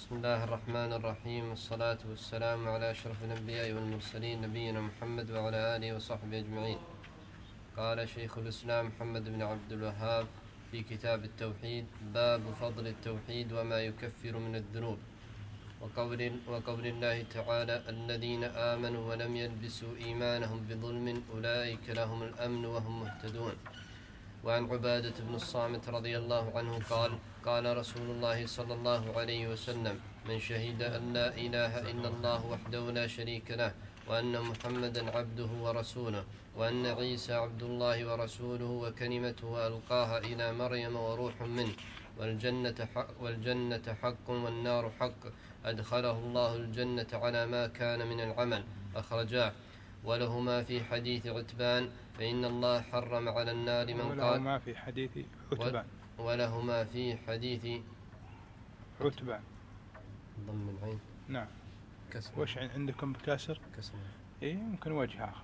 بسم الله الرحمن الرحيم، والصلاة والسلام على أشرف الأنبياء والمرسلين نبينا محمد وعلى آله وصحبه أجمعين. قال شيخ الإسلام محمد بن عبد الوهاب في كتاب التوحيد: باب فضل التوحيد وما يكفر من الذنوب، وقول الله تعالى: الذين آمنوا ولم يلبسوا إيمانهم بظلم أولئك لهم الأمن وهم مهتدون. وعن عبادة بن الصامت رضي الله عنه قال: قال رسول الله صلى الله عليه وسلم: من شهد أن لا إله إلا الله وحده لا شريك له، وأن محمدا عبده ورسوله، وأن عيسى عبد الله ورسوله وكلمته ألقاها إلى مريم وروح منه، والجنة حق والنار حق، أدخله الله الجنة على ما كان من العمل، أخرجاه. ولهما في حديث عتبان: فإن الله حرم على النار من قال. ولهما في حديث عتبان. ولهما في حديث عتبان ضم العين. نعم. كسر. وش عندكم بكسر؟ كسر. يمكن وجه آخر.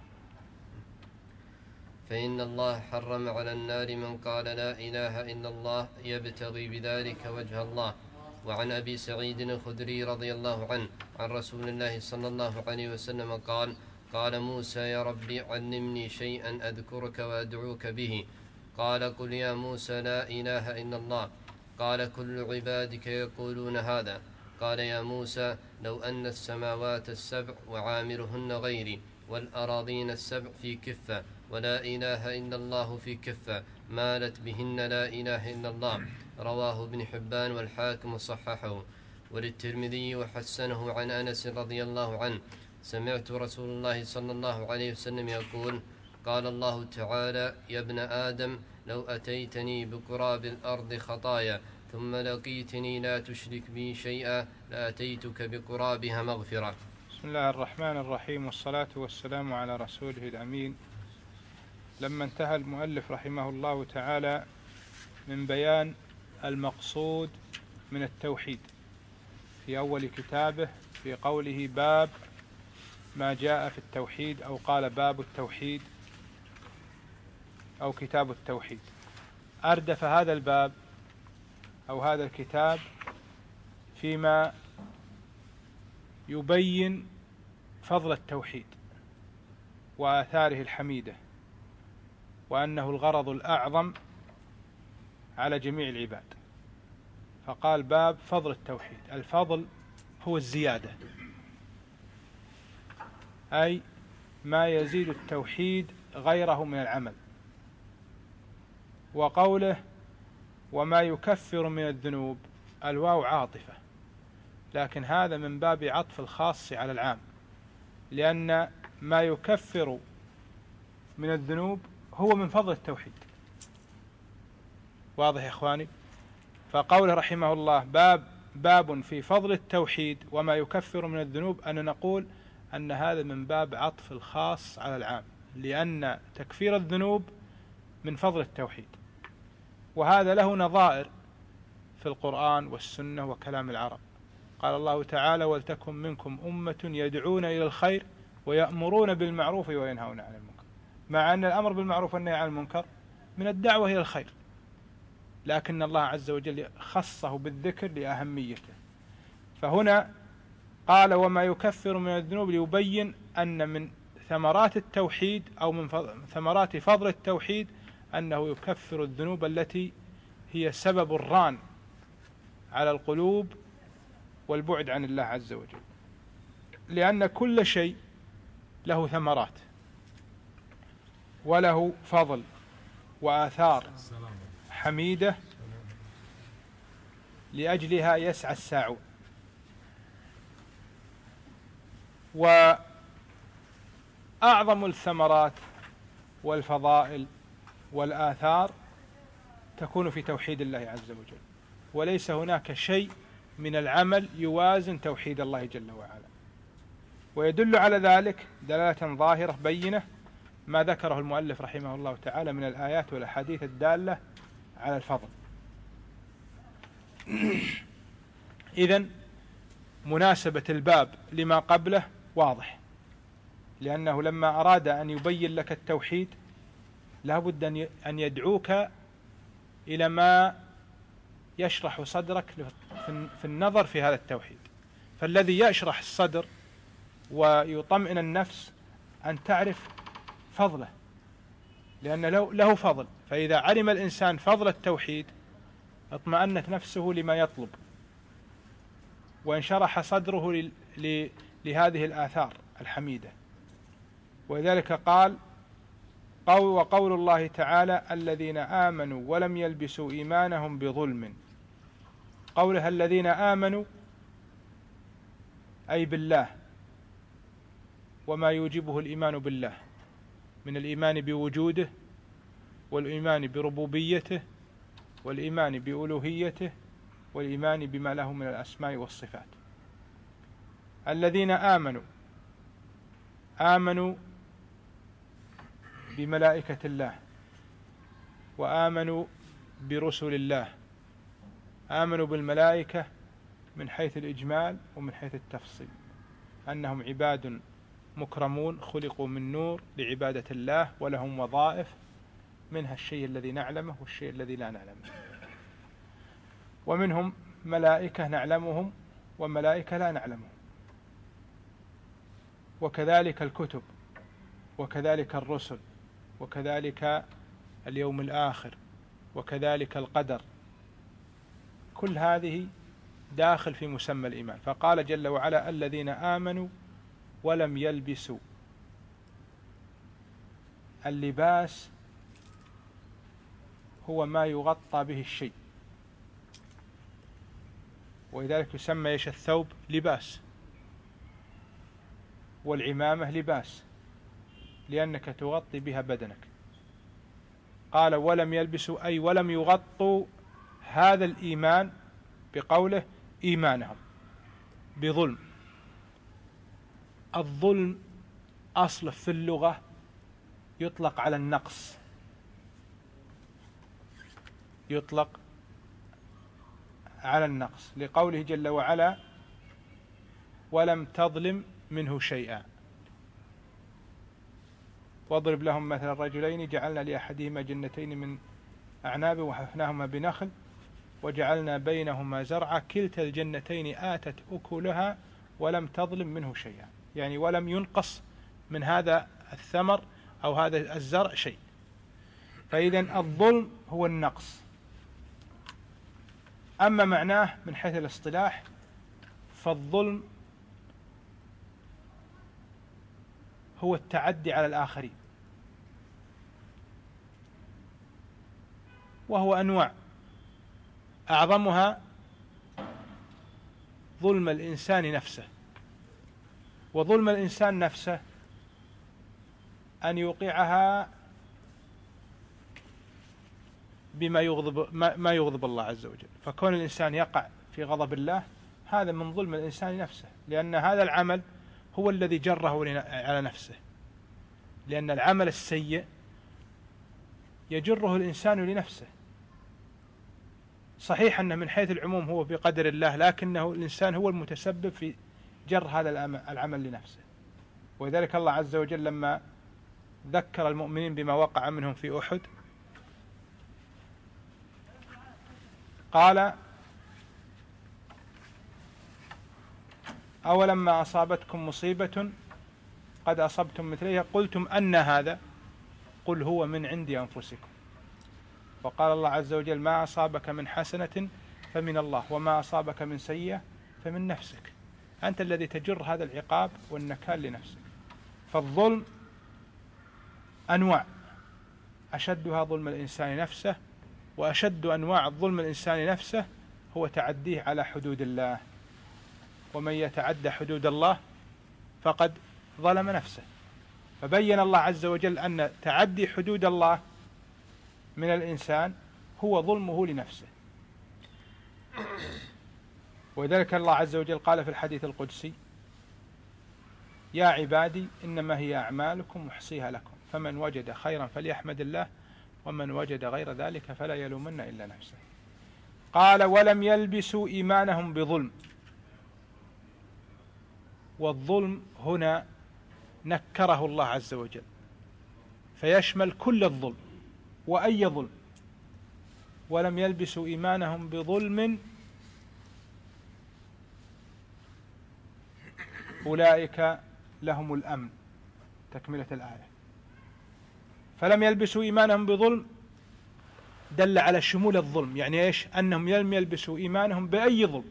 فإن الله حرم على النار من قال لا إله إلا الله يبتغي بذلك وجه الله. وعن أبي سعيد الخدري رضي الله عنه عن رسول الله صلى الله عليه وسلم قال: قال موسى: يا ربي علمني شيئا أذكرك وأدعوك به. قال: قل يا موسى: لا إله إلا الله. قال: كل عبادك يقولون هذا. قال: يا موسى: لو أن السماوات السبع وعامرهن غيري، والأراضين السبع في كفة، ولا إله إلا الله في كفة، مالت بهن لا إله إلا الله. رواه ابن حبان والحاكم وصححه. وللترمذي وحسنه عن أنس رضي الله عنه: سمعت رسول الله صلى الله عليه وسلم يقول: قال الله تعالى: يا ابن آدم، لو أتيتني بقراب الأرض خطايا ثم لقيتني لا تشرك بي شيئا لأتيتك بقرابها مغفرة. بسم الله الرحمن الرحيم، والصلاة والسلام على رسوله الأمين. لما انتهى المؤلف رحمه الله تعالى من بيان المقصود من التوحيد في أول كتابه في قوله: باب ما جاء في التوحيد، أو قال باب التوحيد أو كتاب التوحيد، أردف هذا الباب أو هذا الكتاب فيما يبين فضل التوحيد وآثاره الحميدة، وأنه الغرض الأعظم على جميع العباد. فقال: باب فضل التوحيد. الفضل هو الزيادة، أي ما يزيد التوحيد غيره من العمل. وقوله: وما يكفر من الذنوب، الواو عاطفة، لكن هذا من باب عطف الخاص على العام، لأن ما يكفر من الذنوب هو من فضل التوحيد. واضح يا إخواني؟ فقوله رحمه الله: باب في فضل التوحيد وما يكفر من الذنوب، أن نقول أن هذا من باب عطف الخاص على العام، لأن تكفير الذنوب من فضل التوحيد، وهذا له نظائر في القرآن والسنة وكلام العرب. قال الله تعالى: ولتكن منكم أمة يدعون إلى الخير ويأمرون بالمعروف وينهون عن المنكر، مع أن الأمر بالمعروف والنهي عن المنكر من الدعوة إلى الخير، لكن الله عز وجل خصه بالذكر لأهميته. فهنا قال: وما يكفر من الذنوب، ليبين أن من ثمرات التوحيد أو من ثمرات فضل التوحيد أنه يكفر الذنوب التي هي سبب الران على القلوب والبعد عن الله عز وجل، لأن كل شيء له ثمرات وله فضل وآثار حميدة، لأجلها يسعى الساعون. وأعظم الثمرات والفضائل والآثار تكون في توحيد الله عز وجل، وليس هناك شيء من العمل يوازن توحيد الله جل وعلا. ويدل على ذلك دلالة ظاهرة بينة ما ذكره المؤلف رحمه الله تعالى من الآيات والأحاديث الدالة على الفضل. إذن مناسبة الباب لما قبله واضح، لأنه لما أراد أن يبين لك التوحيد لا بد أن يدعوك إلى ما يشرح صدرك في النظر في هذا التوحيد. فالذي يشرح الصدر ويطمئن النفس أن تعرف فضله، لأن له فضل. فإذا علم الإنسان فضل التوحيد اطمأنت نفسه لما يطلب، وانشرح صدره لهذه الآثار الحميدة. ولذلك قال وقول الله تعالى الذين آمنوا ولم يلبسوا إيمانهم بظلم. قولها الذين آمنوا أي بالله وما يوجبه الإيمان بالله من الإيمان بوجوده، والإيمان بربوبيته، والإيمان بألوهيته، والإيمان بما له من الأسماء والصفات. الذين آمنوا بملائكة الله، وآمنوا برسل الله. آمنوا بالملائكة من حيث الإجمال ومن حيث التفصيل، أنهم عباد مكرمون خلقوا من نور لعبادة الله، ولهم وظائف منها الشيء الذي نعلمه والشيء الذي لا نعلمه. ومنهم ملائكة نعلمهم وملائكة لا نعلمهم، وكذلك الكتب، وكذلك الرسل، وكذلك اليوم الآخر، وكذلك القدر. كل هذه داخل في مسمى الإيمان. فقال جل وعلا الذين آمنوا ولم يلبسوا. اللباس هو ما يغطى به الشيء، ولذلك يسمى الثوب لباس، والعمامة لباس، لأنك تغطي بها بدنك. قال ولم يلبسوا أي ولم يغطوا هذا الإيمان بقوله إيمانهم بظلم. الظلم أصله في اللغة يطلق على النقص، يطلق على النقص، لقوله جل وعلا ولم تظلم منه شيئا. واضرب لهم مثل الرجلين جعلنا لأحدهما جنتين من أعناب وحفناهما بنخل وجعلنا بينهما زرعا كلتا الجنتين آتت أكلها ولم تظلم منه شيئا، يعني ولم ينقص من هذا الثمر أو هذا الزرع شيء. فإذا الظلم هو النقص. أما معناه من حيث الاصطلاح فالظلم هو التعدي على الآخرين، وهو أنواع، أعظمها ظلم الإنسان نفسه. وظلم الإنسان نفسه أن يوقعها بما يغضب الله عز وجل. فكون الإنسان يقع في غضب الله هذا من ظلم الإنسان نفسه، لأن هذا العمل هو الذي جره على نفسه، لأن العمل السيء يجره الإنسان لنفسه. صحيح أنه من حيث العموم هو بقدر الله، لكنه الإنسان هو المتسبب في جر هذا العمل لنفسه. ولذلك الله عز وجل لما ذكر المؤمنين بما وقع منهم في أحد قال أولما أصابتكم مصيبة قد أصبتم مثليها قلتم أن هذا قل هو من عند أنفسكم. وقال الله عز وجل ما أصابك من حسنة فمن الله وما أصابك من سيئة فمن نفسك، أنت الذي تجر هذا العقاب والنكال لنفسك. فالظلم أنواع، أشدها ظلم الإنسان نفسه، وأشد أنواع الظلم الإنسان نفسه هو تعديه على حدود الله، ومن يتعدى حدود الله فقد ظلم نفسه. فبين الله عز وجل أن تعدي حدود الله من الإنسان هو ظلمه لنفسه. ولذلك الله عز وجل قال في الحديث القدسي يا عبادي إنما هي أعمالكم أحصيها لكم فمن وجد خيرا فليحمد الله ومن وجد غير ذلك فلا يلومن إلا نفسه. قال ولم يلبسوا إيمانهم بظلم. والظلم هنا نكره الله عز وجل فيشمل كل الظلم، وأي ظلم، ولم يلبسوا إيمانهم بظلم أولئك لهم الأمن. تكملة الآية. فلم يلبسوا إيمانهم بظلم دل على شمول الظلم، يعني إيش؟ أنهم لم يلبسوا إيمانهم بأي ظلم،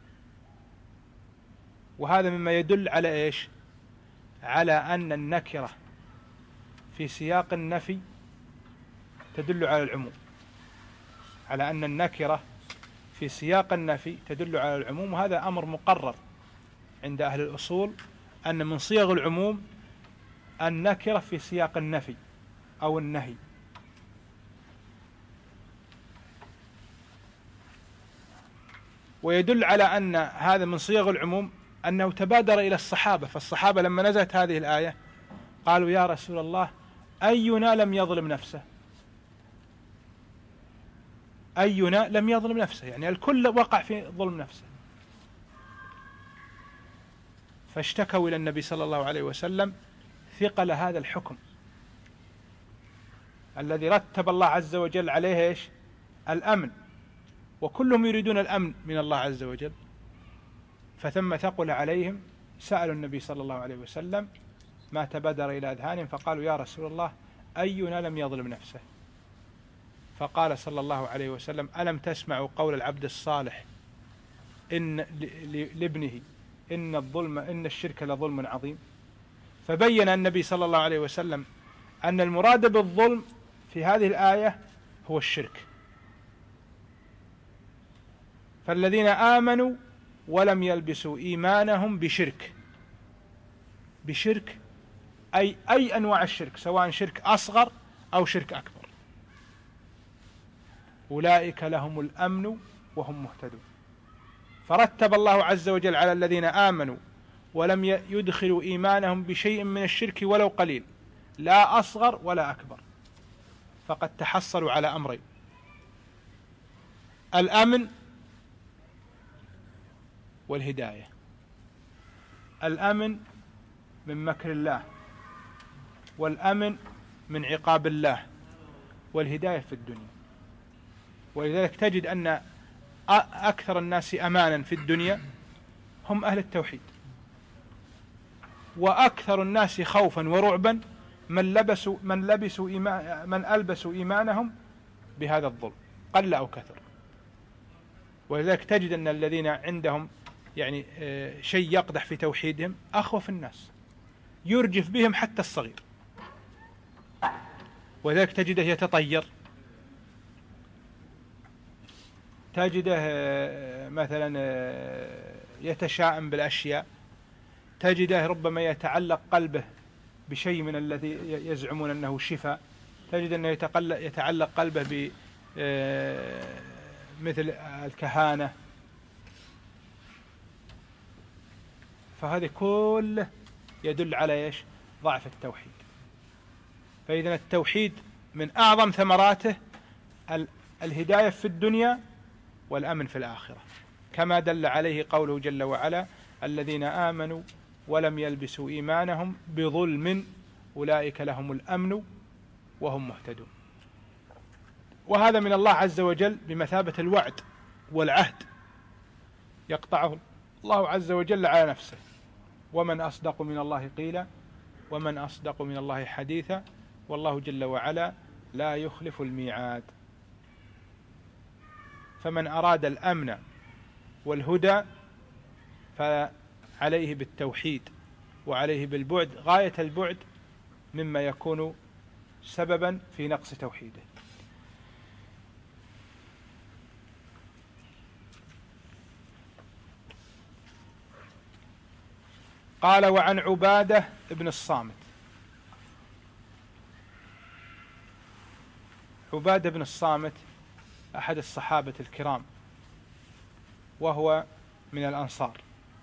وهذا مما يدل على إيش؟ على أن النكرة في سياق النفي تدل على العموم، على أن النكرة في سياق النفي تدل على العموم، وهذا أمر مقرر عند أهل الأصول، أن من صيغ العموم النكرة في سياق النفي أو النهي. ويدل على أن هذا من صيغ العموم أنه تبادر إلى الصحابة، فالصحابة لما نزلت هذه الآية قالوا يا رسول الله أينا لم يظلم نفسه، أينا لم يظلم نفسه، يعني الكل وقع في ظلم نفسه. فاشتكوا إلى النبي صلى الله عليه وسلم ثقل هذا الحكم الذي رتب الله عز وجل عليه إيش؟ الأمن، وكلهم يريدون الأمن من الله عز وجل، فثم ثقل عليهم، سألوا النبي صلى الله عليه وسلم ما تبادر إلى أذهانهم، فقالوا يا رسول الله أينا لم يظلم نفسه؟ فقال صلى الله عليه وسلم ألم تسمعوا قول العبد الصالح إن لابنه إن الشرك لظلم عظيم؟ فبين النبي صلى الله عليه وسلم أن المراد بالظلم في هذه الآية هو الشرك. فالذين آمنوا ولم يلبسوا إيمانهم بشرك أي أنواع الشرك، سواء شرك أصغر أو شرك أكبر، أولئك لهم الأمن وهم مهتدون. فرتب الله عز وجل على الذين آمنوا ولم يدخلوا إيمانهم بشيء من الشرك ولو قليل، لا أصغر ولا أكبر، فقد تحصلوا على أمرين: الأمن والهداية. الأمن من مكر الله، والأمن من عقاب الله، والهداية في الدنيا. ولذلك تجد أن أكثر الناس أمانا في الدنيا هم أهل التوحيد، وأكثر الناس خوفا ورعبا من ألبسوا إيمانهم بهذا الظلم، قل أو كثر. ولذلك تجد أن الذين عندهم يعني شيء يقدح في توحيدهم أخوف الناس، يرجف بهم حتى الصغير. ولذلك تجده يتطير، تجده مثلا يتشائم بالأشياء، تجده ربما يتعلق قلبه بشيء من الذي يزعمون أنه شفاء، تجد أنه يتعلق قلبه مثل الكهانة. فهذا كله يدل على إيش؟ ضعف التوحيد. فإذا التوحيد من أعظم ثمراته الهداية في الدنيا والأمن في الآخرة، كما دل عليه قوله جل وعلا: الذين آمنوا ولم يلبسوا إيمانهم بظلم أولئك لهم الأمن وهم مهتدون. وهذا من الله عز وجل بمثابة الوعد والعهد يقطعه الله عز وجل على نفسه: ومن أصدق من الله قيلا ومن أصدق من الله حديثا والله جل وعلا لا يخلف الميعاد. فمن أراد الأمن والهدى فعليه بالتوحيد، وعليه بالبعد غاية البعد مما يكون سببا في نقص توحيده. قال: وعن عبادة بن الصامت. عبادة بن الصامت أحد الصحابة الكرام، وهو من الأنصار.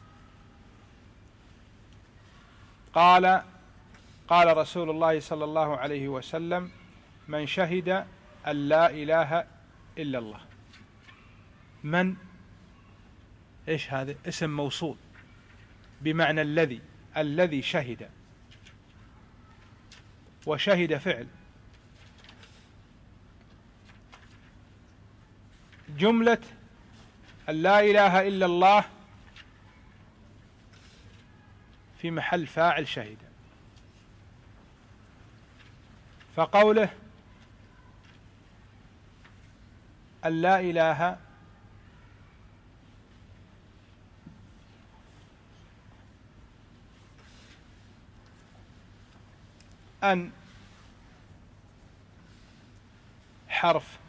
قال رسول الله صلى الله عليه وسلم: من شهد أن لا إله إلا الله. من إيش هذا؟ اسم موصول بمعنى الذي شهد، وشهد فعل، جملة لا إله إلا الله في محل فاعل شهد. فقوله لا إله أن حرف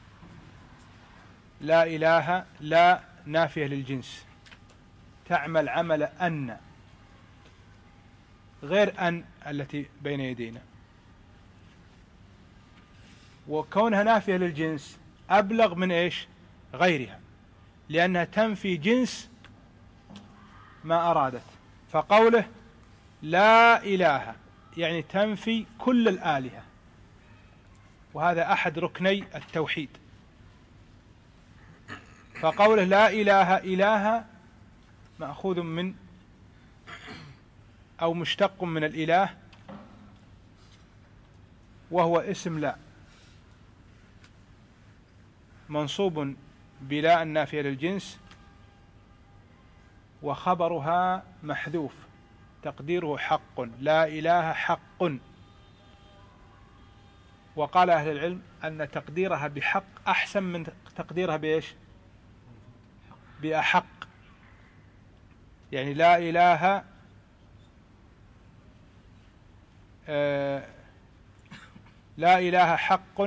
لا إله لا نافية للجنس تعمل عمل أن غير أن التي بين يدينا، وكونها نافية للجنس أبلغ من إيش غيرها، لأنها تنفي جنس ما أرادت. فقوله لا إله يعني تنفي كل الآلهة، وهذا أحد ركني التوحيد. فقوله لا إله إله مأخوذ من أو مشتق من الإله، وهو اسم لا منصوب بلا النافية للجنس، وخبرها محذوف تقديره حق، لا إله حق. وقال أهل العلم أن تقديرها بحق أحسن من تقديرها بإيش بأحق. يعني لا إله لا إله حق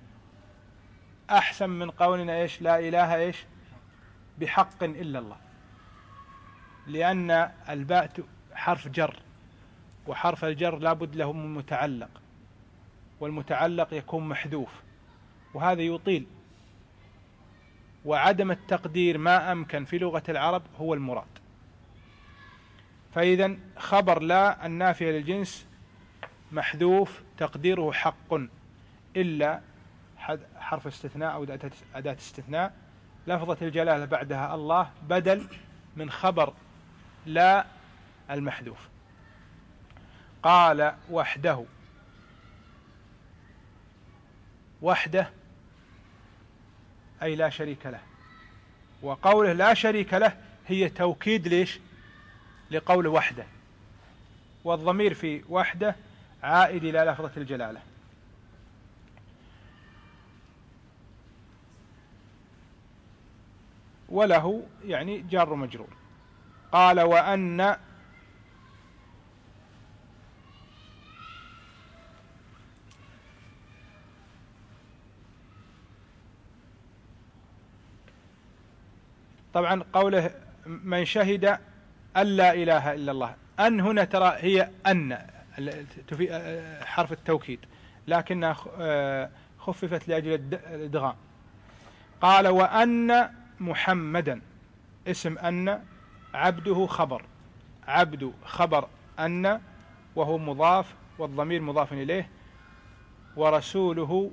أحسن من قولنا إيش لا إله إيش بحق إلا الله، لأن الباء حرف جر، وحرف الجر لابد له من متعلق، والمتعلق يكون محذوف، وهذا يطيل، وعدم التقدير ما أمكن في لغة العرب هو المراد. فإذا خبر لا النافية للجنس محذوف تقديره حق، إلا حرف استثناء أو أداة استثناء لفظة الجلالة بعدها الله بدل من خبر لا المحذوف. قال وحده، وحده أي لا شريك له، وقوله لا شريك له هي توكيد ليش لقول وحده، والضمير في وحده عائد إلى لفظة الجلالة. وله يعني جار مجرور. قال وأن طبعا قوله من شهد أن لا إله إلا الله، أن هنا ترى هي أن حرف التوكيد لكنها خففت لأجل الإدغام. قال وأن محمدا اسم أن، عبده خبر، عبد خبر أن وهو مضاف والضمير مضاف إليه، ورسوله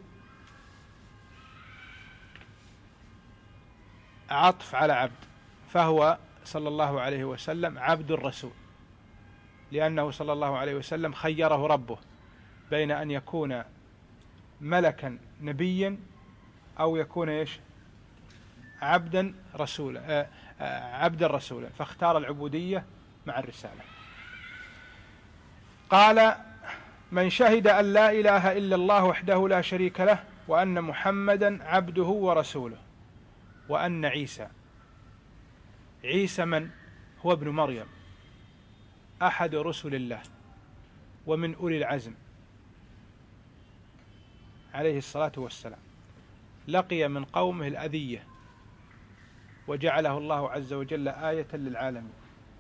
عطف على عبد، فهو صلى الله عليه وسلم عبد الرسول، لأنه صلى الله عليه وسلم خيره ربه بين أن يكون ملكا نبيا أو يكون إيش عبدا رسولا عبدا رسولا، فاختار العبودية مع الرسالة. قال من شهد أن لا إله إلا الله وحده لا شريك له وأن محمدا عبده ورسوله، وأن عيسى، عيسى من هو ابن مريم أحد رسل الله ومن أولي العزم عليه الصلاة والسلام، لقي من قومه الأذية وجعله الله عز وجل آية للعالمين،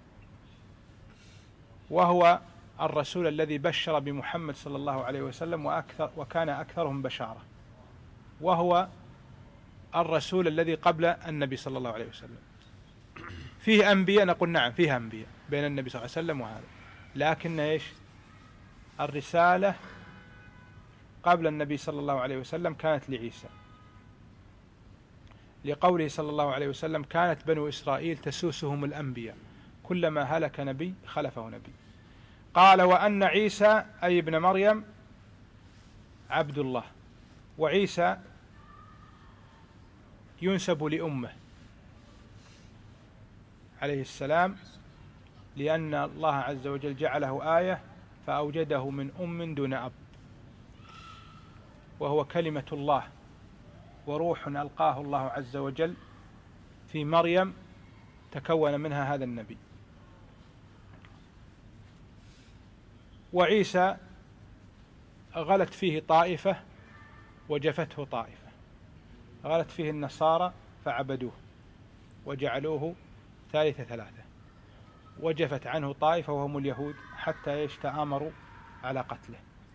وهو الرسول الذي بشر بمحمد صلى الله عليه وسلم وكان أكثرهم بشارة، وهو الرسول الذي قبل النبي صلى الله عليه وسلم. فيه أنبياء، نقول نعم فيه أنبياء بين النبي صلى الله عليه وسلم وهذا، لكن إيش الرسالة قبل النبي صلى الله عليه وسلم كانت لعيسى، لقوله صلى الله عليه وسلم كانت بنو إسرائيل تسوسهم الأنبياء كلما هلك نبي خلفه نبي. قال وأن عيسى أي ابن مريم عبد الله، وعيسى ينسب لأمه عليه السلام، لأن الله عز وجل جعله آية فأوجده من أم دون أب، وهو كلمة الله وروح ألقاه الله عز وجل في مريم تكون منها هذا النبي. وعيسى غلت فيه طائفة وجفته طائفة، غلت فيه النصارى فعبدوه وجعلوه ثالث ثلاثة، وجفت عنه طائفة وهم اليهود حتى تآمروا على قتله،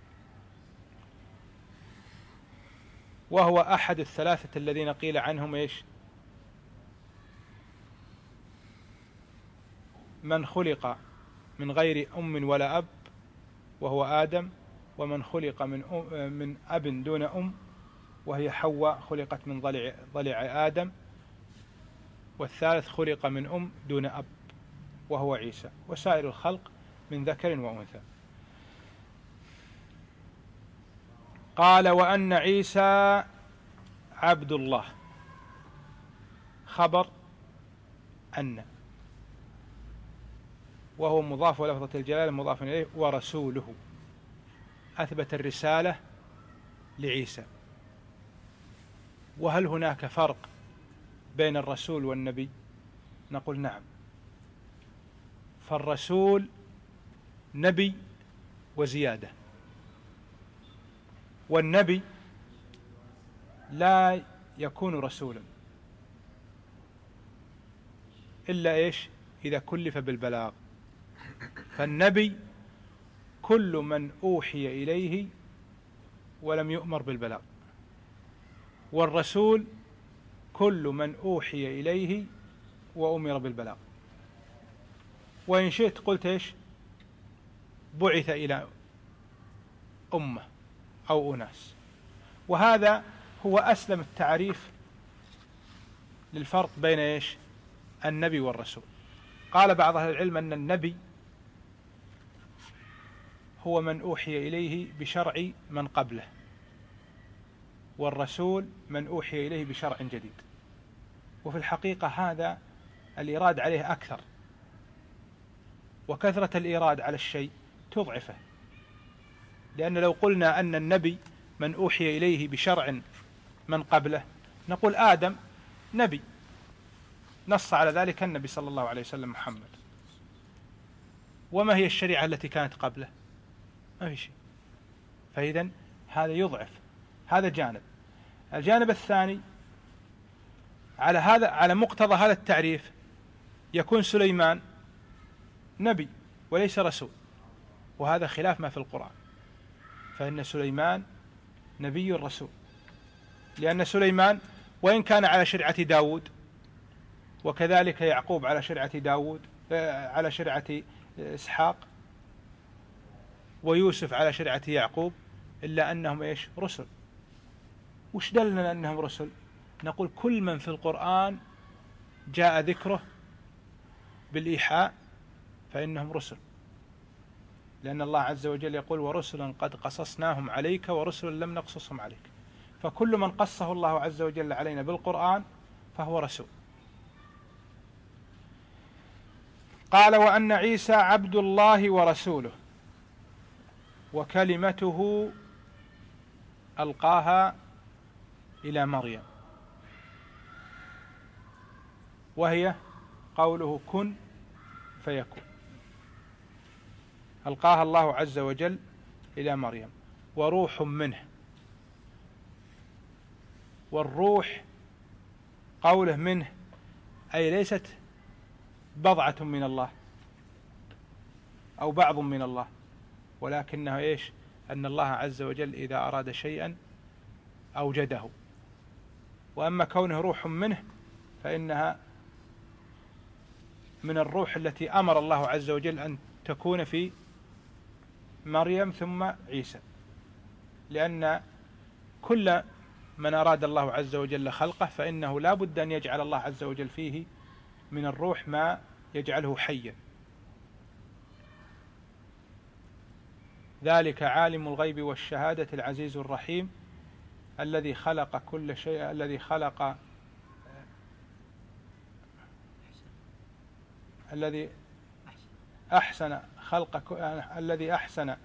وهو أحد الثلاثة الذين قيل عنهم من خلق من غير أم ولا أب وهو آدم، ومن خلق من أب دون أم وهي حواء خلقت من ضلع آدم، والثالث خلق من أم دون أب وهو عيسى، وسائر الخلق من ذكر وأنثى. قال وأن عيسى عبد الله، خبر أن، وهو مضاف ولفظة الجلالة مضاف إليه، ورسوله، أثبت الرسالة لعيسى. وهل هناك فرق بين الرسول والنبي؟ نقول نعم، فالرسول نبي وزيادة، والنبي لا يكون رسولا إلا إذا كلف بالبلاغ. فالنبي كل من أوحي إليه ولم يؤمر بالبلاغ، والرسول كل من أوحي إليه وأمر بالبلاغ. وإن شئت قلت بعث إلى أمة أو أناس، وهذا هو أسلم التعريف للفرق بين النبي والرسول. قال بعض أهل العلم أن النبي هو من أوحي إليه بشرع من قبله، والرسول من أوحي إليه بشرع جديد. وفي الحقيقة هذا الإيراد عليه أكثر، وكثرة الإيراد على الشيء تضعفه، لأن لو قلنا أن النبي من أوحي إليه بشرع من قبله نقول آدم نبي، نص على ذلك النبي صلى الله عليه وسلم محمد. وما هي الشريعة التي كانت قبله؟ ما في شيء. فإذن هذا يضعف هذا جانب. الجانب الثاني على مقتضى هذا التعريف يكون سليمان نبي وليس رسول، وهذا خلاف ما في القرآن، فإن سليمان نبي رسول، لأن سليمان وإن كان على شريعة داود، وكذلك يعقوب على شريعة داود على شريعة إسحاق، ويوسف على شريعة يعقوب، إلا أنهم رسل. وش دلنا أنهم رسل؟ نقول كل من في القرآن جاء ذكره بالإيحاء فإنهم رسل، لأن الله عز وجل يقول ورسلا قد قصصناهم عليك ورسلا لم نقصصهم عليك. فكل من قصه الله عز وجل علينا بالقرآن فهو رسول. قال وأن عيسى عبد الله ورسوله وكلمته ألقاها إلى مريم، وهي قوله كن فيكون، ألقاها الله عز وجل إلى مريم، وروح منه. والروح قوله منه أي ليست بضعة من الله أو بعض من الله، ولكنه أن الله عز وجل إذا أراد شيئا أوجده. وأما كونه روح منه فإنها من الروح التي أمر الله عز وجل أن تكون في مريم ثم عيسى، لأن كل من أراد الله عز وجل خلقه فإنه لا بد أن يجعل الله عز وجل فيه من الروح ما يجعله حيا. ذلك عالم الغيب والشهادة العزيز الرحيم الذي خلق كل شيء، الذي خلق الذي أحسن الذي أحسن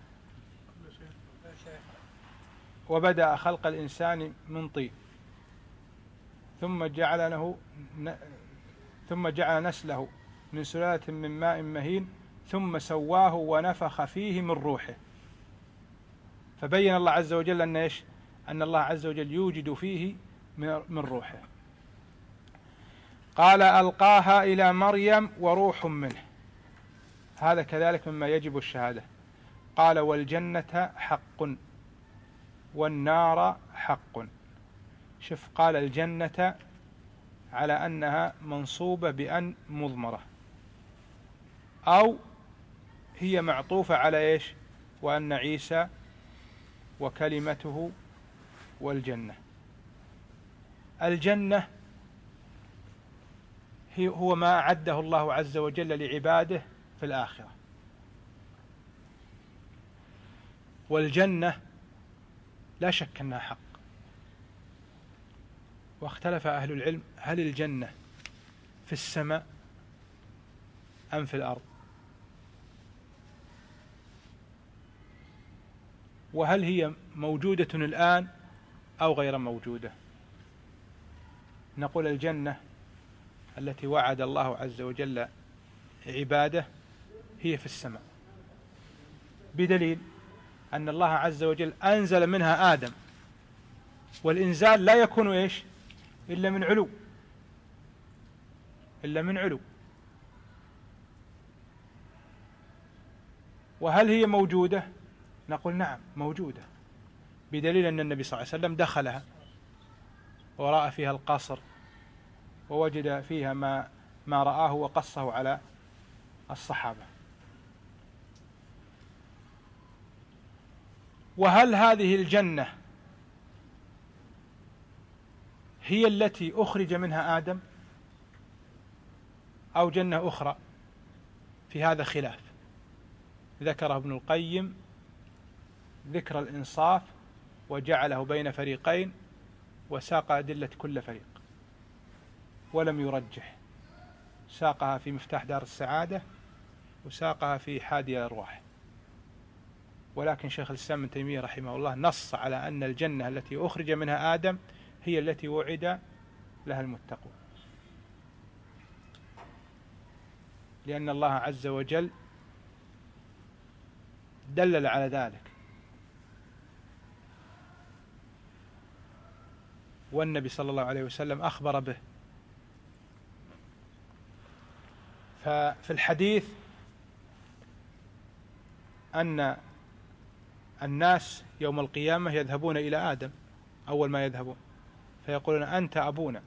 وبدأ خلق الإنسان من طين ثم جعل نسله من سلالة من ماء مهين ثم سواه ونفخ فيه من روحه. فبين الله عز وجل أن الله عز وجل يوجد فيه من روحه. قال ألقاها إلى مريم وروح منه، هذا كذلك مما يجب الشهادة. قال والجنة حق والنار حق. شوف، قال الجنة على أنها منصوبة بأن مضمرة، أو هي معطوفة على وأن عيسى وكلمته والجنة. الجنة هو ما أعده الله عز وجل لعباده في الآخرة، والجنة لا شك أنها حق. واختلف أهل العلم هل الجنة في السماء أم في الأرض، وهل هي موجودة الآن أو غير موجودة. نقول الجنة التي وعد الله عز وجل عباده هي في السماء، بدليل أن الله عز وجل أنزل منها آدم، والإنزال لا يكون إلا من علو. وهل هي موجودة؟ نقول نعم موجودة، بدليل أن النبي صلى الله عليه وسلم دخلها ورأى فيها القصر ووجد فيها ما رآه وقصه على الصحابة. وهل هذه الجنة هي التي أخرج منها آدم أو جنة أخرى؟ في هذا خلاف، ذكره ابن القيم ذكر الإنصاف وجعله بين فريقين وساق أدلة كل فريق ولم يرجح، ساقها في مفتاح دار السعادة وساقها في حادي الأرواح. ولكن شيخ الإسلام ابن تيمية رحمه الله نص على أن الجنة التي أخرج منها آدم هي التي وعد لها المتقون، لأن الله عز وجل دلل على ذلك، والنبي صلى الله عليه وسلم أخبر به. ففي الحديث أن الناس يوم القيامة يذهبون إلى آدم أول ما يذهبون فيقولون أنت أبونا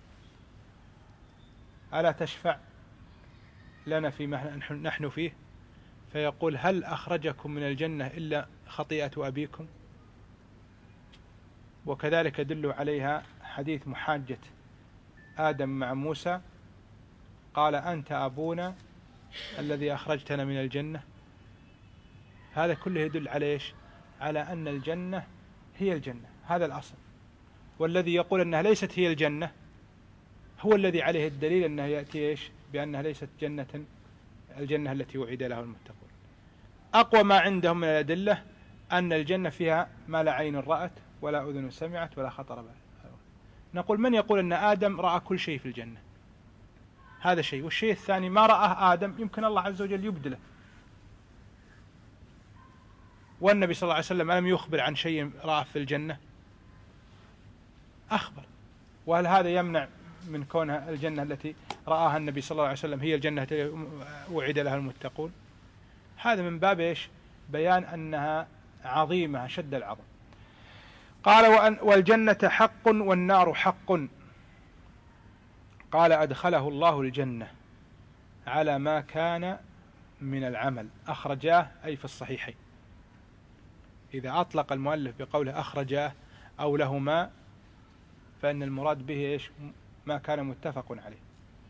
ألا تشفع لنا فيما نحن فيه؟ فيقول هل أخرجكم من الجنة إلا خطيئة أبيكم؟ وكذلك يدل عليها حديث محاجة آدم مع موسى، قال أنت أبونا الذي أخرجتنا من الجنة. هذا كله يدل على على أن الجنة هي الجنة، هذا الأصل. والذي يقول أنها ليست هي الجنة هو الذي عليه الدليل أنه يأتي بأنها ليست الجنة التي وعد له المتقون. أقوى ما عندهم من الأدلة أن الجنة فيها ما لا عين رأت ولا أذن سمعت ولا خطر بال. نقول من يقول أن آدم رأى كل شيء في الجنة؟ هذا شيء. والشيء الثاني ما رآه آدم يمكن الله عز وجل يبدله. والنبي صلى الله عليه وسلم ألم يخبر عن شيء رآه في الجنة؟ أخبر. وهل هذا يمنع من كونها الجنة التي رآها النبي صلى الله عليه وسلم هي الجنة التي وعد لها المتقون؟ هذا من باب بيان أنها عظيمة شد العظم. قال والجنة حق والنار حق. قال أدخله الله الجنة على ما كان من العمل. أخرجاه أي في الصحيحين. إذا أطلق المؤلف بقوله أخرجاه أو لهما فإن المراد به ما كان متفق عليه.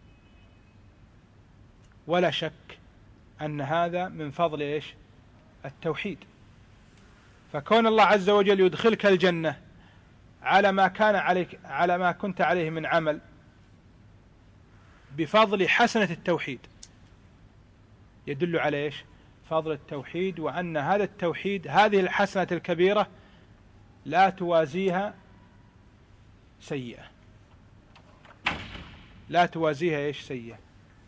ولا شك أن هذا من فضل التوحيد. فكون الله عز وجل يدخلك الجنة على ما كان عليك، على ما كنت عليه من عمل، بفضل حسنة التوحيد يدل على إيش؟ فضل التوحيد، وأن هذا التوحيد هذه الحسنة الكبيرة لا توازيها سيئة، لا توازيها إيش؟ سيئة.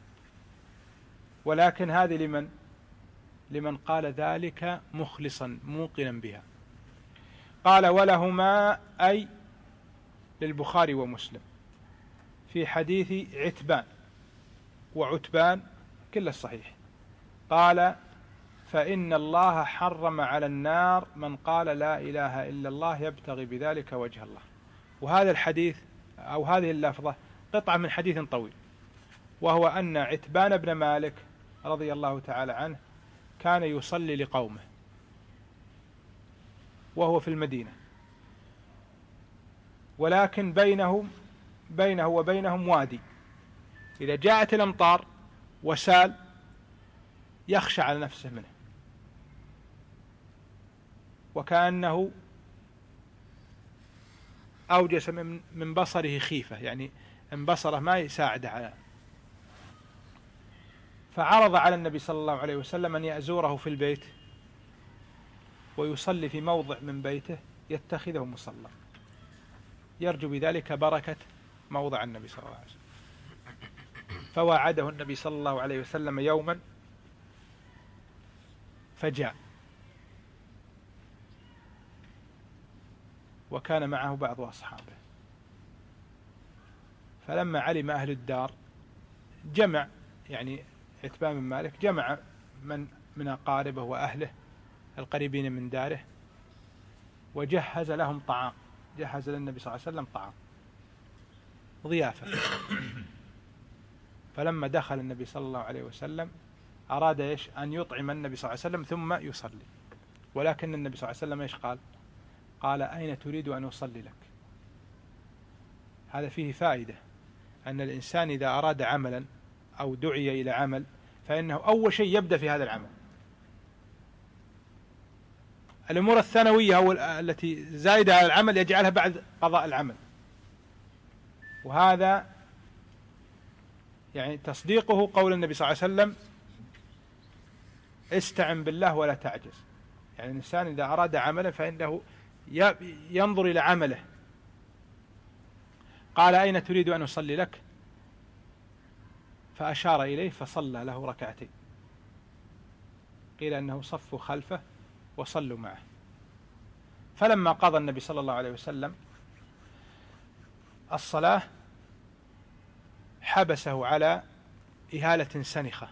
ولكن هذه لمن قال ذلك مخلصا موقنا بها. قال ولهما أي للبخاري ومسلم في حديث عتبان وعتبان كل الصحيح، قال فإن الله حرم على النار من قال لا إله إلا الله يبتغي بذلك وجه الله. وهذا الحديث أو هذه اللفظة قطعة من حديث طويل، وهو أن عتبان بن مالك رضي الله تعالى عنه كان يصلي لقومه وهو في المدينة، ولكن بينه وبينهم وادي، إذا جاءت الأمطار وسال يخشى على نفسه منه، وكأنه أوجس من بصره خيفة، يعني ان بصره ما يساعد على. فعرض على النبي صلى الله عليه وسلم أن يأزوره في البيت ويصلي في موضع من بيته يتخذه مصلى، يرجو بذلك بركة موضع النبي صلى الله عليه وسلم. فواعده النبي صلى الله عليه وسلم يوما فجاء، وكان معه بعض أصحابه، فلما علم أهل الدار جمع، يعني عتبان بن مالك جمع من أقاربه وأهله القريبين من داره، وجهز لهم طعام، جهز للنبي صلى الله عليه وسلم طعام ضيافة. فلما دخل النبي صلى الله عليه وسلم أراد إيش؟ أن يطعم النبي صلى الله عليه وسلم ثم يصلي، ولكن النبي صلى الله عليه وسلم إيش قال؟ قال أين تريد أن أصلي لك؟ هذا فيه فائدة، أن الإنسان إذا أراد عملا أو دعي إلى عمل فإنه أول شيء يبدأ في هذا العمل. الأمور الثانوية أو التي زايدة على العمل يجعلها بعد قضاء العمل، وهذا يعني تصديقه قول النبي صلى الله عليه وسلم استعن بالله ولا تعجز. يعني الإنسان إذا أراد عملا فإنه ينظر إلى عمله. قال أين تريد أن أصلي لك؟ فأشار إليه فصلى له ركعتين، قيل أنه صفوا خلفه وصلوا معه. فلما قضى النبي صلى الله عليه وسلم الصلاة حبسه على إهالة سنخة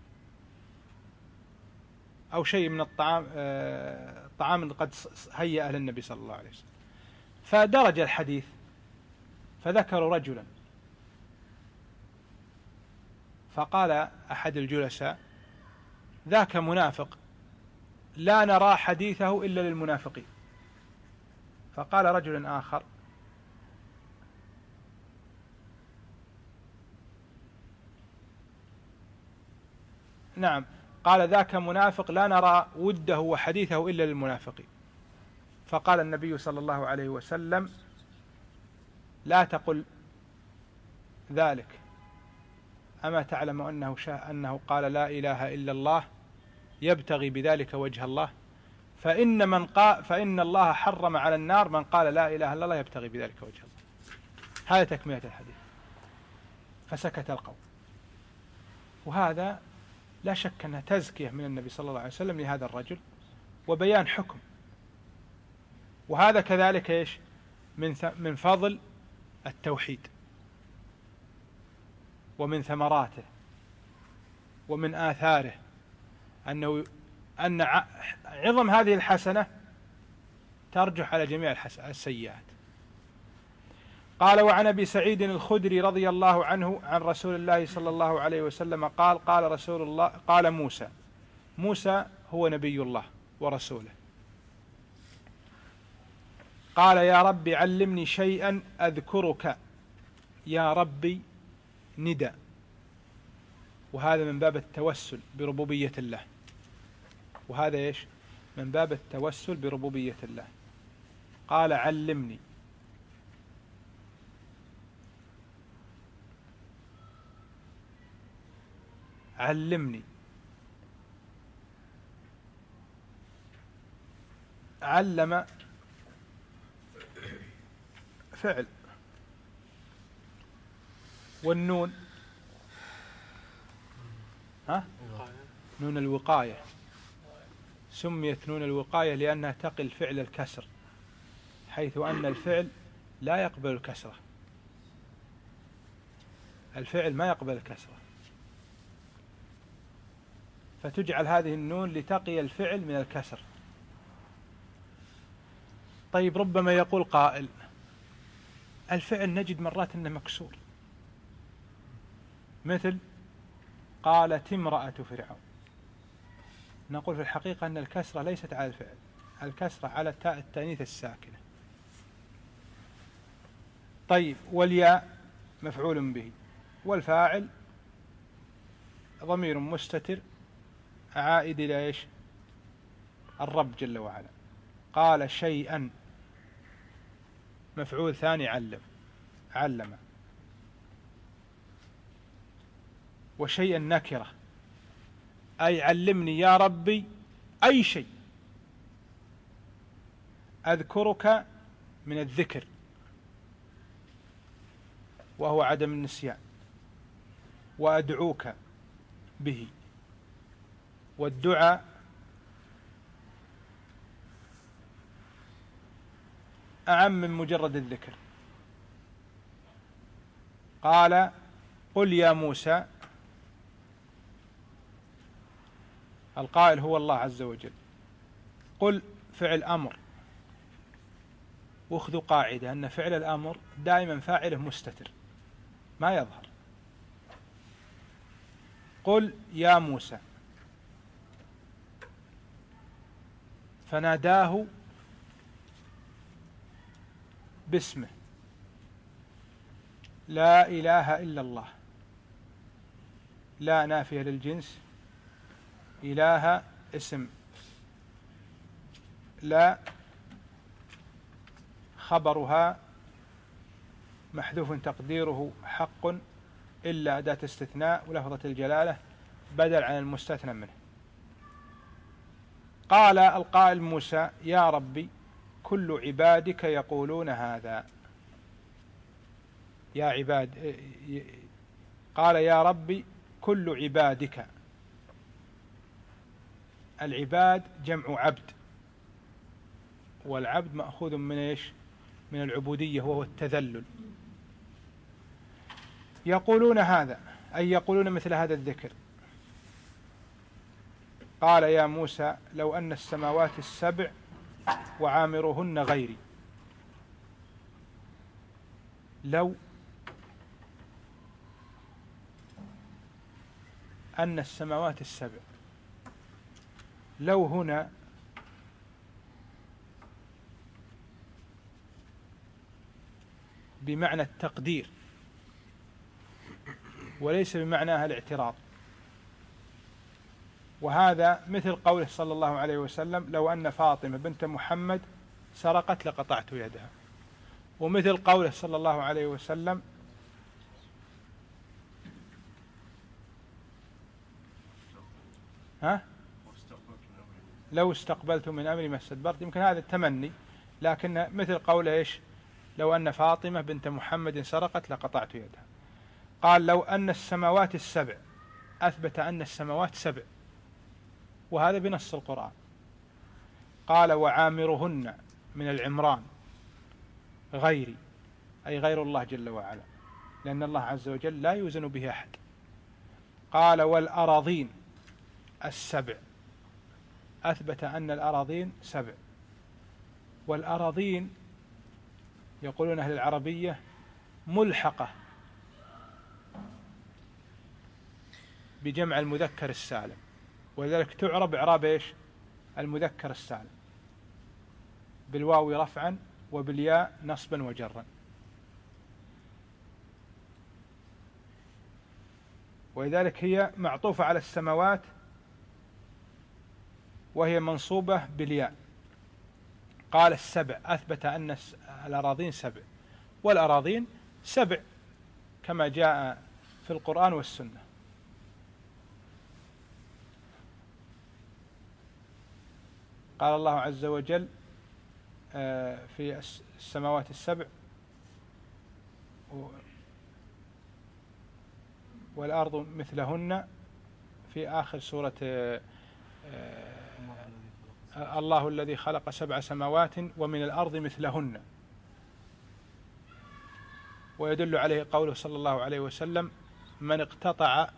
أو شيء من الطعام، طعام قد هيأ للنبي صلى الله عليه وسلم. فدرج الحديث فذكروا رجلا، فقال أحد الجلساء ذاك منافق لا نرى حديثه إلا للمنافقين. فقال رجل آخر نعم، قال ذاك منافق لا نرى وده وحديثه إلا للمنافقين. فقال النبي صلى الله عليه وسلم لا تقل ذلك، أما تعلم أنه قال لا إله إلا الله يبتغي بذلك وجه الله، فإن الله حرم على النار من قال لا إله إلا الله يبتغي بذلك وجه الله. هذا تكملة الحديث. فسكت القوم، وهذا لا شك أنها تزكية من النبي صلى الله عليه وسلم لهذا الرجل وبيان حكم. وهذا كذلك إيش؟ من فضل التوحيد ومن ثمراته ومن آثاره أن عظم هذه الحسنة ترجح على جميع السيئات. قال وعن أبي سعيد الخدري رضي الله عنه عن رسول الله صلى الله عليه وسلم قال قال رسول الله قال موسى هو نبي الله ورسوله، قال يا رب علمني شيئا أذكرك يا ربي ندى. وهذا من باب التوسل بربوبية الله، وهذا إيش؟ من باب التوسل بربوبية الله. قال علمني علم فعل، والنون نون الوقاية، سميت نون الوقاية لأنها تقي الفعل الكسر، حيث أن الفعل لا يقبل الكسرة، الفعل ما يقبل الكسرة، فتجعل هذه النون لتقي الفعل من الكسر. طيب ربما يقول قائل الفعل نجد مرات أنه مكسور، مثل قالت امرأة فرعون، نقول في الحقيقة أن الكسرة ليست على الفعل، الكسرة على تاء التأنيث الساكنة. طيب والياء مفعول به، والفاعل ضمير مستتر عائد إلى إيش؟ الرب جل وعلا. قال شيئا مفعول ثاني علم، وشيئا نكرة أي علمني يا ربي أي شيء أذكرك من الذكر وهو عدم النسيان، وأدعوك به، والدعاء أعم من مجرد الذكر. قال قل يا موسى، القائل هو الله عز وجل، قل فعل أمر، واخذوا قاعدة أن فعل الأمر دائما فاعله مستتر ما يظهر. قل يا موسى، فناداه باسمه، لا إله إلا الله، لا نافية للجنس، إله اسم، لا خبرها محذوف تقديره حق إلا أداة استثناء ولفظة الجلالة بدل عن المستثنى منه. قال القائل موسى يا ربي كل عبادك يقولون هذا، يا عباد، قال يا ربي كل عبادك، العباد جمع عبد، والعبد مأخوذ من إيش؟ من العبودية وهو التذلل. يقولون هذا أي يقولون مثل هذا الذكر. قال يا موسى لو أن السماوات السبع وعامرهن غيري، لو أن السماوات السبع، لو هنا بمعنى التقدير وليس بمعناها الاعتراض، وهذا مثل قوله صلى الله عليه وسلم لو أن فاطمة بنت محمد سرقت لقطعت يدها، ومثل قوله صلى الله عليه وسلم لو استقبلت من أمري ما استدبرت، يمكن هذا التمني، لكن مثل قوله إيش؟ لو أن فاطمة بنت محمد سرقت لقطعت يدها. قال لو أن السماوات السبع، أثبت أن السماوات سبع، وهذا بنص القرآن. قال وعامرهن من العمران غيري، أي غير الله جل وعلا، لأن الله عز وجل لا يوزن به أحد. قال والأراضين السبع، أثبت أن الأراضين سبع، والأراضين يقولون أهل العربية ملحقة بجمع المذكر السالم، ولذلك تعرب إعراب إيش؟ المذكر السالم، بالواو رفعا وبالياء نصبا وجرا. ولذلك هي معطوفة على السماوات وهي منصوبة بالياء. قال السبع، أثبت أن الأراضين سبع، والأراضين سبع كما جاء في القرآن والسنة. قال الله عز وجل في السماوات السبع والأرض مثلهن في آخر سورة الله الذي خلق 7 سماوات ومن الأرض مثلهن. ويدل عليه قوله صلى الله عليه وسلم: من اقتطع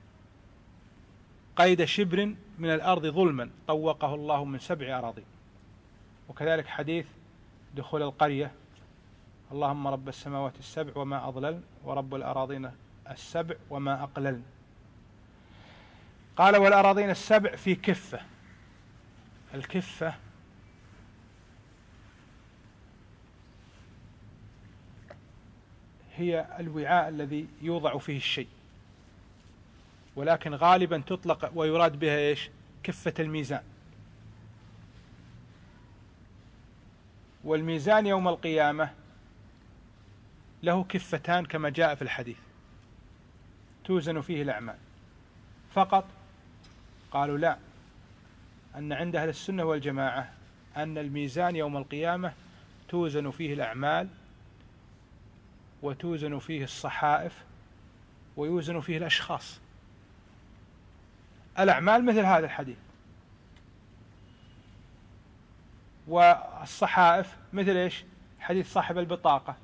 قيد شبر من الأرض ظلما طوقه الله من 7 أراضين. وكذلك حديث دخول القرية: اللهم رب السماوات السبع وما أضللن ورب الأراضين السبع وما أقللن. قال: والأراضين السبع في كفة. الكفة هي الوعاء الذي يوضع فيه الشيء، ولكن غالبا تطلق ويراد بها إيش؟ كفة الميزان. والميزان يوم القيامة له كفتان كما جاء في الحديث توزن فيه الأعمال فقط. قالوا لا، أن عند أهل السنة والجماعة أن الميزان يوم القيامة توزن فيه الأعمال وتوزن فيه الصحائف ويوزن فيه الأشخاص. الأعمال مثل هذا الحديث، والصحائف مثل إيش؟ حديث صاحب البطاقة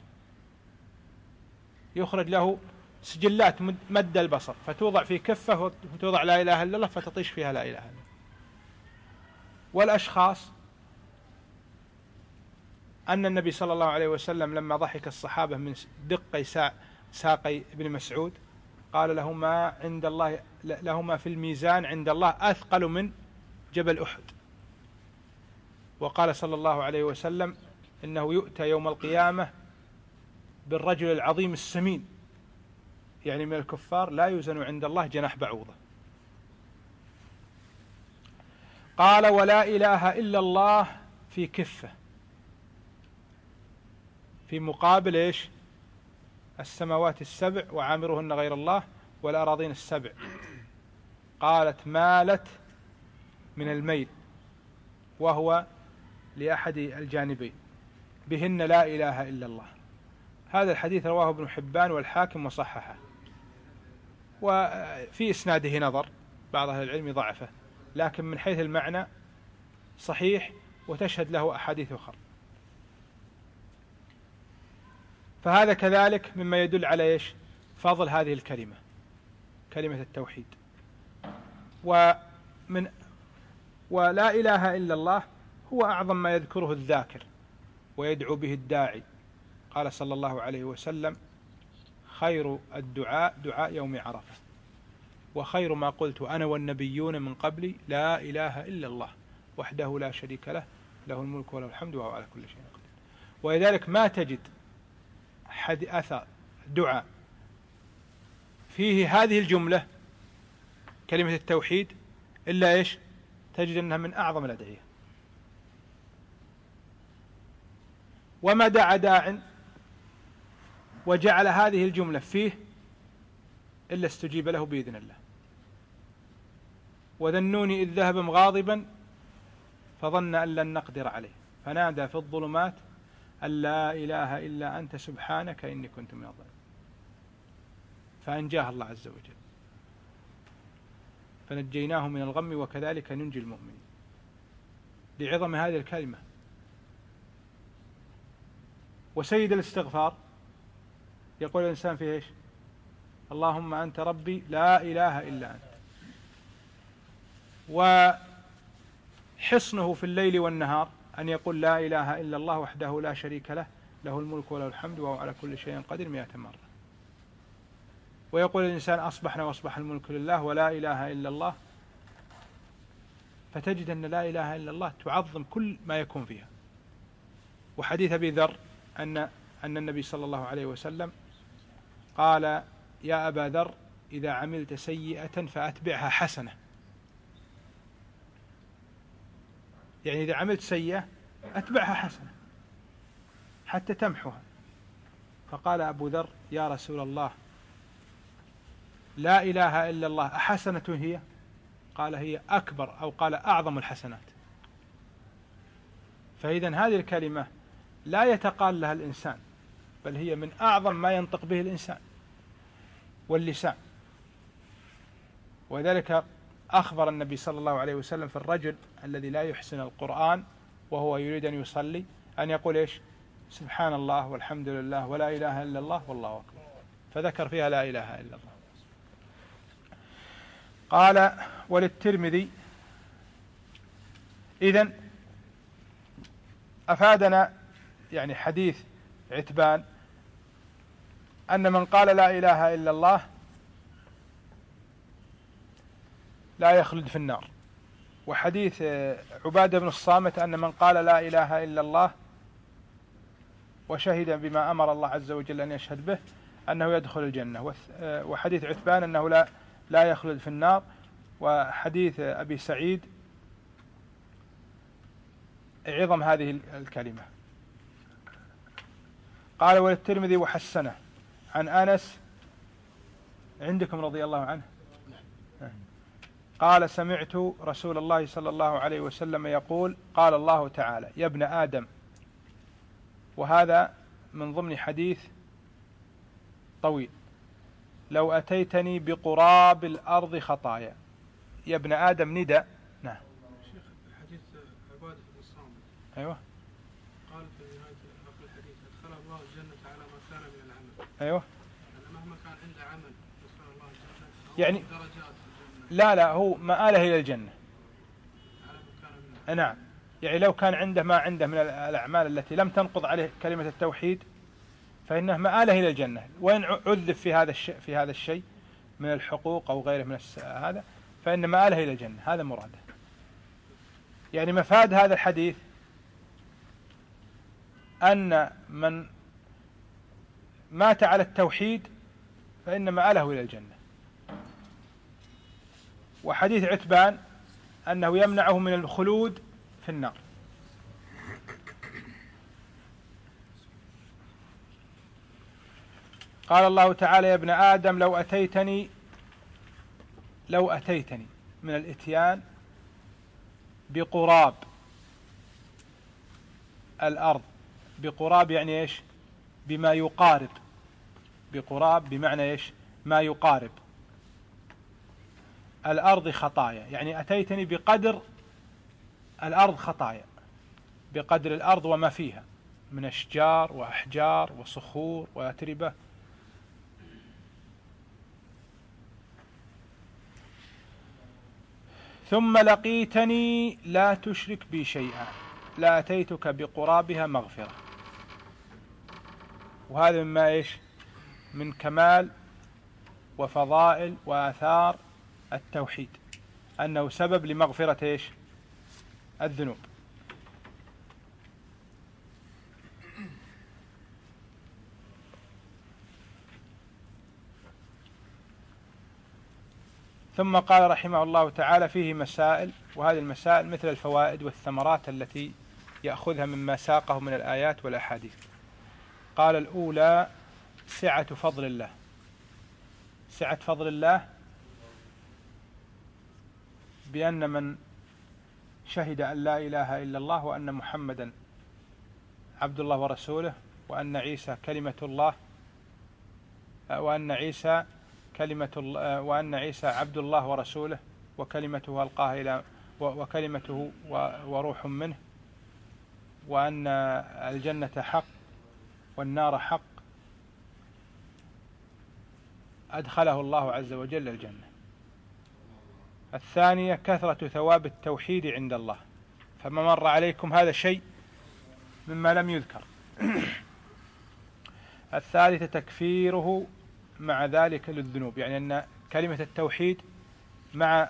يخرج له سجلات مد البصر فتوضع في كفة وتوضع لا إله إلا الله فتطيش فيها لا إله إلا الله. والأشخاص أن النبي صلى الله عليه وسلم لما ضحك الصحابة من دق ساقي ابن مسعود قال لهما عند الله لهما في الميزان عند الله أثقل من جبل أحد. وقال صلى الله عليه وسلم إنه يؤتى يوم القيامة بالرجل العظيم السمين، يعني من الكفار لا يوزن عند الله جناح بعوضة. قال: ولا إله إلا الله في كفة، في مقابل إيش؟ السماوات السبع وعامرهن غير الله والأراضين السبع. قالت: مالت من الميل، وهو لأحد الجانبين، بهن لا إله إلا الله. هذا الحديث رواه ابن حبان والحاكم وصححه، وفي إسناده نظر، بعض أهل العلم ضعفه، لكن من حيث المعنى صحيح وتشهد له أحاديث أخرى. فهذا كذلك مما يدل على إيش؟ فضل هذه الكلمة، كلمة التوحيد. ولا إله إلا الله هو أعظم ما يذكره الذاكر ويدعو به الداعي. قال صلى الله عليه وسلم: خير الدعاء دعاء يوم عرفة، وخير ما قلت أنا والنبيون من قبلي لا إله إلا الله وحده لا شريك له له الملك وله الحمد وهو على كل شيء قدير. ولذلك ما تجد أثر دعاء فيه هذه الجملة كلمة التوحيد إلا إيش؟ تجد أنها من أعظم الأدعية. وما دعا داع وجعل هذه الجملة فيه إلا استجيب له بإذن الله. وذنوني إذ ذهب مغاضبا فظن أن لن نقدر عليه فنادى في الظلمات أن لا إله إلا أنت سبحانك إني كنت من الظالمين، فأنجاه الله عز وجل، فنجيناه من الغم وكذلك ننجي المؤمنين، لعظم هذه الكلمة. وسيد الاستغفار يقول الإنسان فيه إيش؟ اللهم أنت ربي لا إله إلا أنت. وحصنه في الليل والنهار أن يقول لا إله إلا الله وحده لا شريك له له الملك وله الحمد وهو على كل شيء قدير 100 مرة. ويقول الإنسان أصبحنا وأصبح الملك لله ولا إله إلا الله، فتجد أن لا إله إلا الله تعظم كل ما يكون فيها. وحديث أبي ذر أن النبي صلى الله عليه وسلم قال: يا أبا ذر إذا عملت سيئة فأتبعها حسنة، يعني إذا عملت سيئة أتبعها حسنة حتى تمحوها. فقال أبو ذر: يا رسول الله لا إله إلا الله أحسنة هي؟ قال: هي أكبر، أو قال أعظم الحسنات. فإذا هذه الكلمة لا يتقال لها الإنسان، بل هي من أعظم ما ينطق به الإنسان واللسان. وذلك أخبر النبي صلى الله عليه وسلم في الرجل الذي لا يحسن القرآن وهو يريد أن يصلي أن يقول إيش؟ سبحان الله والحمد لله ولا إله إلا الله والله أكبر، فذكر فيها لا إله إلا الله. قال وللترمذي. إذن أفادنا يعني حديث عتبان أن من قال لا إله إلا الله لا يخلد في النار، وحديث عبادة بن الصامت أن من قال لا إله إلا الله وشهد بما أمر الله عز وجل أن يشهد به أنه يدخل الجنة، وحديث عتبان أنه لا يخلد في النار، وحديث أبي سعيد عظم هذه الكلمة. قال وللترمذي وحسنه عن أنس عندكم رضي الله عنه قال سمعت رسول الله صلى الله عليه وسلم يقول قال الله تعالى يا ابن آدم، وهذا من ضمن حديث طويل، لو أتيتني بقراب الأرض خطايا. يا ابن آدم ندى. نعم شيخ حديث عبادة بن الصامت. أيوة. قال في نهاية آخر الحديث أدخله الله الجنة على ما كان من العمل. أيوة. يعني مهما كان عنده عمل يدخل الله الجنة يعني درجات الجنة. لا هو مآله إلى الجنة على ما كان من نعم. يعني لو كان عنده ما عنده من الأعمال التي لم تنقض عليه كلمة التوحيد فإنه مآله إلى الجنة، وإن عذب في هذا الشيء من الحقوق أو غيره من هذا فإن مآله إلى الجنة. هذا مراده. يعني مفاد هذا الحديث أن من مات على التوحيد فإن مآله إلى الجنة. وحديث عتبان أنه يمنعه من الخلود في النار. قال الله تعالى يا ابن آدم لو أتيتني من الإتيان بقراب الأرض. بقراب يعني إيش؟ بما يقارب. بقراب بمعنى إيش؟ ما يقارب الأرض خطايا، يعني أتيتني بقدر الأرض خطايا، بقدر الأرض وما فيها من أشجار وأحجار وصخور وأتربة. ثم لقيتني لا تشرك بي شيئا لأتيتك بقرابها مغفرة. وهذا مما إيش؟ من كمال وفضائل وآثار التوحيد، أنه سبب لمغفرة إيش؟ الذنوب. ثم قال رحمه الله تعالى فيه مسائل، وهذه المسائل مثل الفوائد والثمرات التي يأخذها مما ساقه من الآيات والأحاديث. قال الأولى سعة فضل الله. سعة فضل الله بأن من شهد أن لا إله إلا الله وأن محمدا عبد الله ورسوله وأن عيسى كلمة الله وأن عيسى عبد الله ورسوله وكلمته ألقاها إلى وكلمته وروح منه، وأن الجنة حق والنار حق، أدخله الله عز وجل الجنة. الثانية كثرة ثواب التوحيد عند الله، فما مر عليكم هذا شيء مما لم يذكر. الثالثة تكفيره مع ذلك للذنوب، يعني أن كلمة التوحيد مع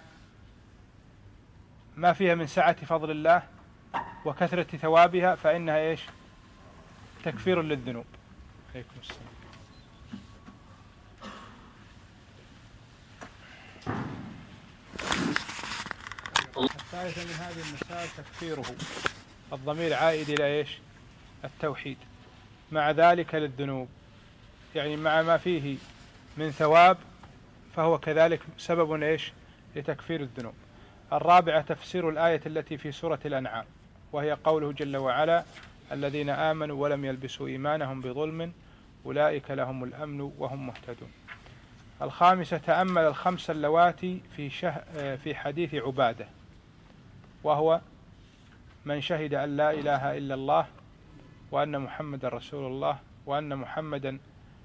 ما فيها من سعة فضل الله وكثرة ثوابها فإنها إيش؟ تكفير للذنوب. عليكم السلام. الثالثة من هذه المسائل تكفيره، الضمير عائد إلى إيش؟ التوحيد، مع ذلك للذنوب، يعني مع ما فيه من ثواب فهو كذلك سبب إيش؟ لتكفير الذنوب. الرابعة تفسير الآية التي في سورة الأنعام وهي قوله جل وعلا: الذين آمنوا ولم يلبسوا إيمانهم بظلم أولئك لهم الأمن وهم مهتدون. الخامسة: تأمل الخمس اللواتي في حديث عبادة، وهو: من شهد أن لا إله إلا الله وأن محمدا رسول الله وأن محمدا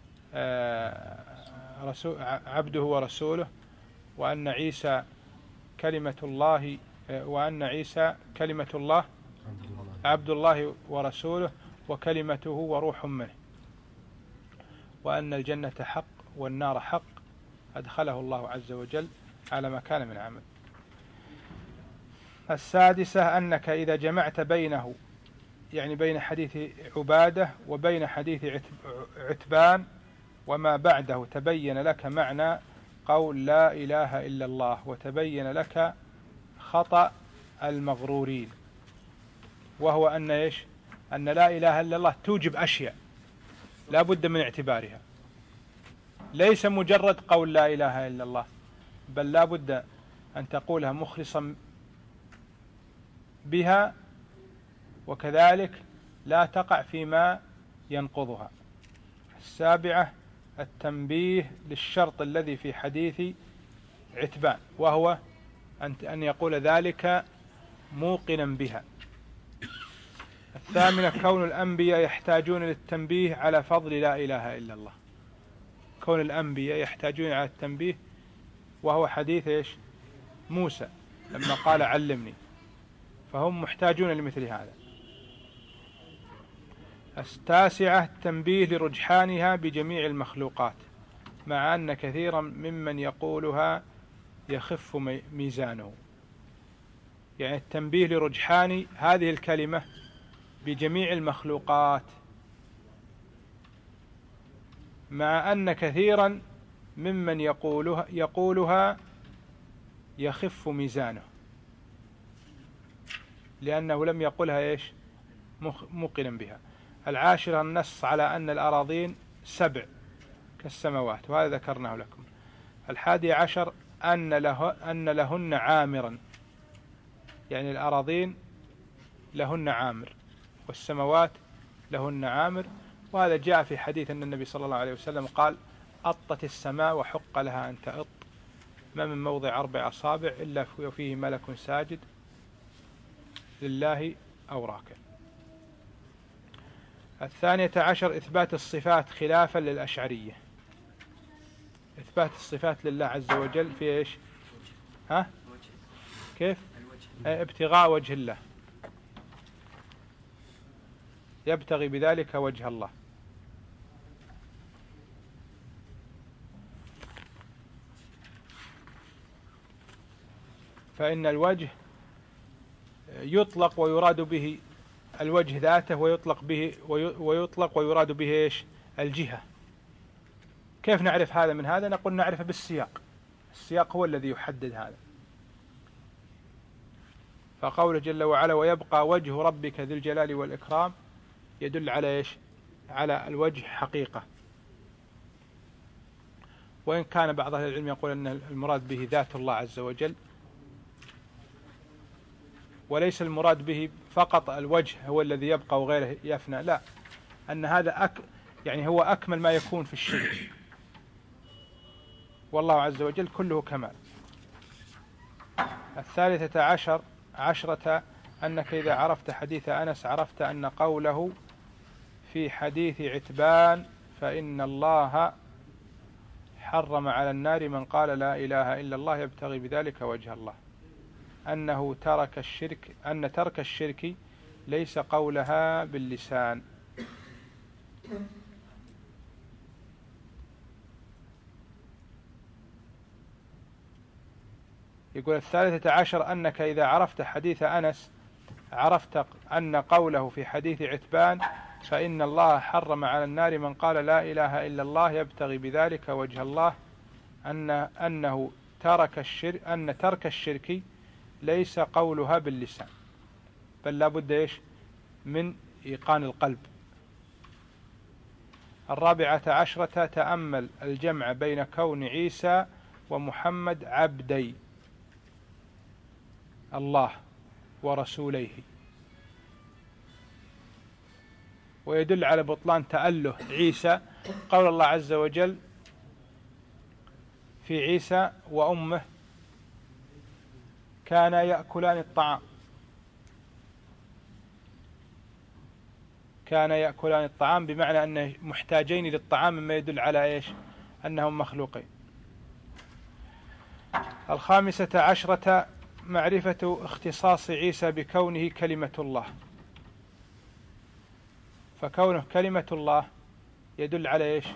عبده ورسوله وأن عيسى كلمة الله عبد الله ورسوله وكلمته وروح منه، وأن الجنة حق والنار حق أدخله الله عز وجل على ما كان من عمل. السادسة: أنك إذا جمعت بينه، يعني بين حديث عبادة وبين حديث عتبان وما بعده، تبين لك معنى قول لا إله إلا الله، وتبين لك خطأ المغرورين، وهو أن أن لا إله إلا الله توجب أشياء لا بد من اعتبارها، ليس مجرد قول لا إله إلا الله، بل لا بد أن تقولها مخلصا بها، وكذلك لا تقع فيما ينقضها. السابعة: التنبيه للشرط الذي في حديث عتبان، وهو أن يقول ذلك موقنا بها. الثامنة: كون الأنبياء يحتاجون للتنبيه على فضل لا إله إلا الله، كون الأنبياء يحتاجون على التنبيه، وهو حديث موسى لما قال علمني، فهم محتاجون لمثل هذا. التاسعة: التنبيه لرجحانها بجميع المخلوقات، مع أن كثيرا ممن يقولها يخف ميزانه، يعني التنبيه لرجحان هذه الكلمة بجميع المخلوقات، مع أن كثيرا ممن يقولها يخف ميزانه، لأنه لم يقلها موقنا بها. العاشرة: النص على أن الأراضين 7 كالسماوات، وهذا ذكرناه لكم. 11: أن لهن عامرا، يعني الأراضين لهن عامر والسماوات لهن عامر، وهذا جاء في حديث أن النبي صلى الله عليه وسلم قال: أطت السماء وحق لها أن تأط، ما من موضع 4 أصابع إلا فيه ملك ساجد لله أو راكع. 12: إثبات الصفات خلافا للأشعرية، إثبات الصفات لله عز وجل في كيف؟ ابتغاء وجه الله، يبتغي بذلك وجه الله. فإن الوجه يطلق ويراد به الوجه ذاته، ويطلق ويراد به الجهة. كيف نعرف هذا من هذا؟ نقول نعرفه بالسياق، السياق هو الذي يحدد هذا. فقوله جل وعلا: ويبقى وجه ربك ذي الجلال والإكرام، يدل على على الوجه حقيقة، وإن كان بعض أهل العلم يقول أن المراد به ذات الله عز وجل، وليس المراد به فقط الوجه هو الذي يبقى وغيره يفنى، لا، أن هذا يعني هو أكمل ما يكون في الشيء، والله عز وجل كله كمال. 13: أنك إذا عرفت حديث أنس عرفت أن قوله في حديث عتبان فإن الله حرم على النار من قال لا إله إلا الله يبتغي بذلك وجه الله، أن ترك الشرك ليس قولها باللسان. يقول 13: أنك إذا عرفت حديث أنس عرفت أن قوله في حديث عتبان فإن الله حرم على النار من قال لا إله إلا الله يبتغي بذلك وجه الله، أن ترك الشرك ليس قولها باللسان، بل لا بد من إيقان القلب. 14: تأمل الجمع بين كون عيسى ومحمد عبدي الله ورسوليه، ويدل على بطلان تأله عيسى قول الله عز وجل في عيسى وأمه كانا يأكلان الطعام، كان يأكلان الطعام بمعنى أنه محتاجين للطعام، مما يدل على إيش؟ أنهم مخلوقين. 15 معرفة اختصاص عيسى بكونه كلمة الله، فكونه كلمة الله يدل على إيش؟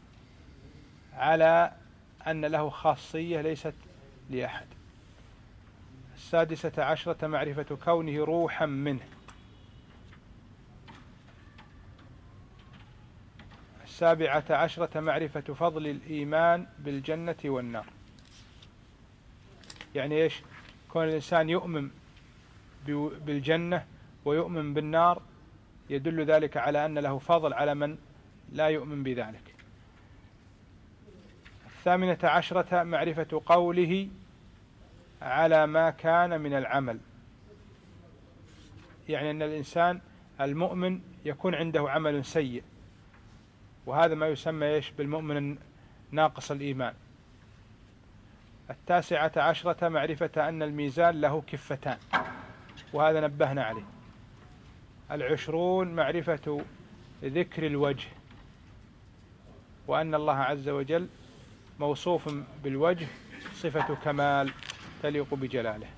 على أن له خاصية ليست لأحد. 16 معرفة كونه روحا منه. 17 معرفة فضل الإيمان بالجنة والنار، يعني إيش؟ كون الإنسان يؤمن بالجنة ويؤمن بالنار يدل ذلك على أن له فضل على من لا يؤمن بذلك. 18 معرفة قوله على ما كان من العمل، يعني أن الإنسان المؤمن يكون عنده عمل سيء، وهذا ما يسمى إيش؟ بالمؤمن ناقص الإيمان. 19 معرفة أن الميزان له كفتان، وهذا نبهنا عليه. 20 معرفة ذكر الوجه، وأن الله عز وجل موصوف بالوجه صفة كمال تليق بجلاله.